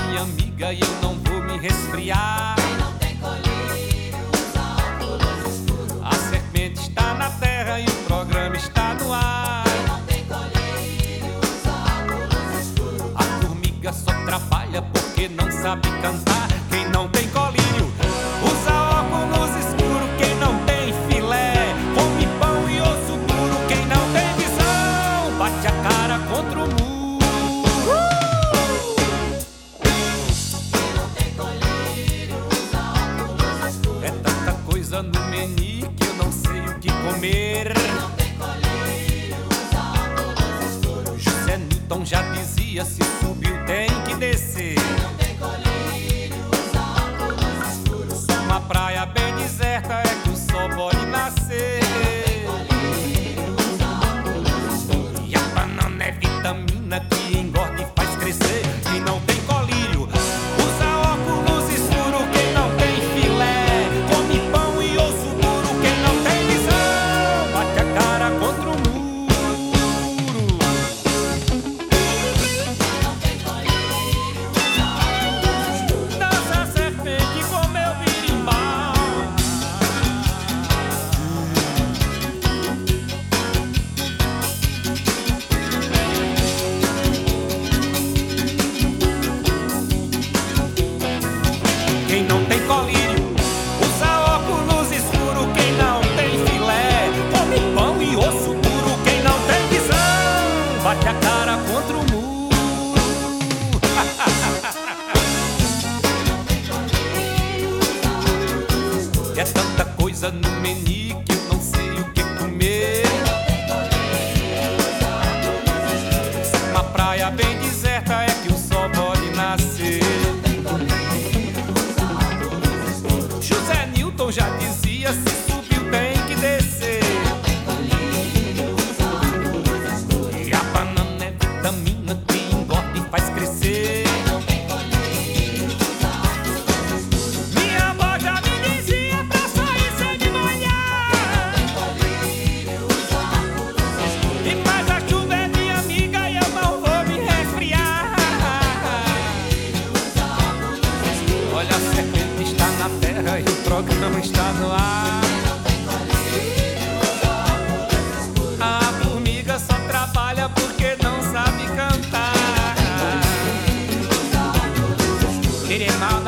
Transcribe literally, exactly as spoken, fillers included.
minha amiga, e eu não vou me resfriar. Quem não tem colírio usa óculos escuros. A serpente está na terra e o programa está no ar. Quem não tem colírio usa óculos escuros. A formiga só trabalha porque não sabe cantar. Quem não tem colírio usa óculos escuros. Quem não tem filé come pão e osso duro. Quem não tem visão bate a cara contra o muro. Quem não tem colírio usa óculos escuros. É tanta coisa no menu que eu não sei o que comer. Quem não tem colírio usa óculos escuros. José Newton já dizia: se subiu tem que descer. Quem não tem colírio usa óculos escuros. Só uma praia bem deserta é que o sol pode nascer. E a banana é vitamina que engorda e faz crescer. Quem não tem colírio usa óculos escuros. Quem não tem filé come pão e osso duro. Quem não tem visão bate a cara contra o muro. Quem não tem colírio usa óculos escuros. Dança a serpente com meu birimbau. Quem não tem colírio usa óculos escuros. Quem não tem filé come pão e osso duro. Quem não tem visão bate a cara contra o muro. É tanta coisa no menu que eu não sei o que comer. Uma praia bem deserta é que o sol pode nascer. José Newton já dizia: se subiu tem que descer. E a banana é vitamina que engorda e faz crescer. Minha avó já me dizia pra sair sem me molhar. E mais a chuva é minha amiga e eu não vou me resfriar. Olha, a serpente está na terra e o programa está no ar. A formiga só trabalha porque não sabe cantar. Querer mal